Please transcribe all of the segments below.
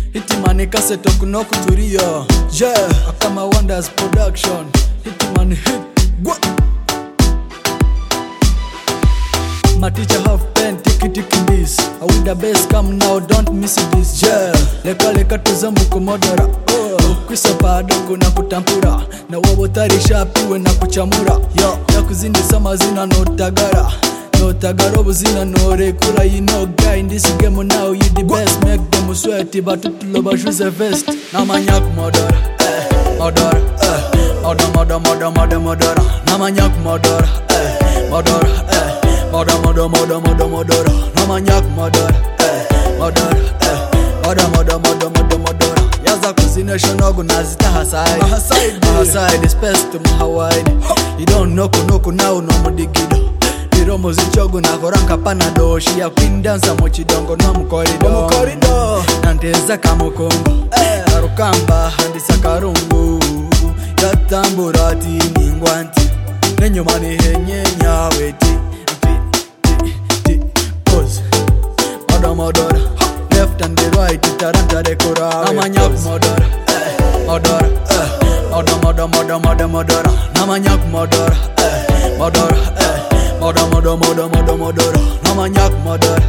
Hitman cassette kuno kuturia. Yeah, Akama Wonders production. Hitman hit. What? My teacher have pen, tiki this. I with the best, come now, don't miss this. Yeah, leka tuzamu kumodora. Kwisa padogo na kutampura. Na wabotarisha piwe na kuchamura. Yo, ya kuzindi sama zina no tagara. No tagaro buzina no rekura. You know guy in this game now you the best. Make them sweaty but tutuloba shoes a vest. Na manyak modora, modora, modora. Na manyak modora, modora, modora. Na manyak modora, modora. Yaza kuzination organizita haside space to Hawaii. You don't know now no mudigido. Iromo zichogo na koranka panado. Shia queen dancer mochidongo no mukorido. Nanteza kamukongo Karukamba handisa karungu. Yatamburati ningwanti Nenyumani henye nyaweti. Pose Modora left and the right Taranta dekora. Namanyak modora modora Namanyak modora modora Namanyak modora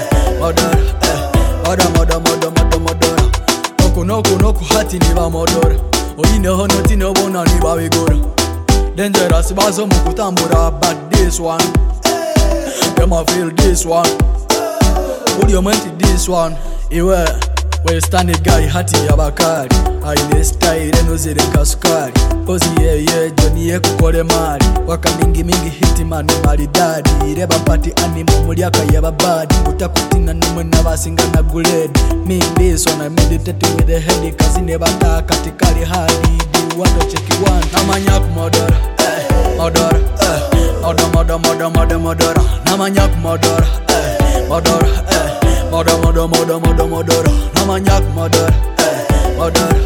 modora Noku hati niba modora. Oine honoti no bona niba wigora. Dangerous bazo mukutambura. But this one them I feel this one. Would you mind this one? Iwe we stand guy hati ya bakari. Aile style eno zire kasukari. Pozi ye Johnny ye kukole mali. Waka mingi Hitman maridadi. Ireba pati animo muliaka ya babadi. Utakutina nume na basinga na guledi. Me this one I meditating with the head. Kazi nebata katikali hadi. Do what to check you want. Namanyak modora modora Namanyak modora modora Namanyak modora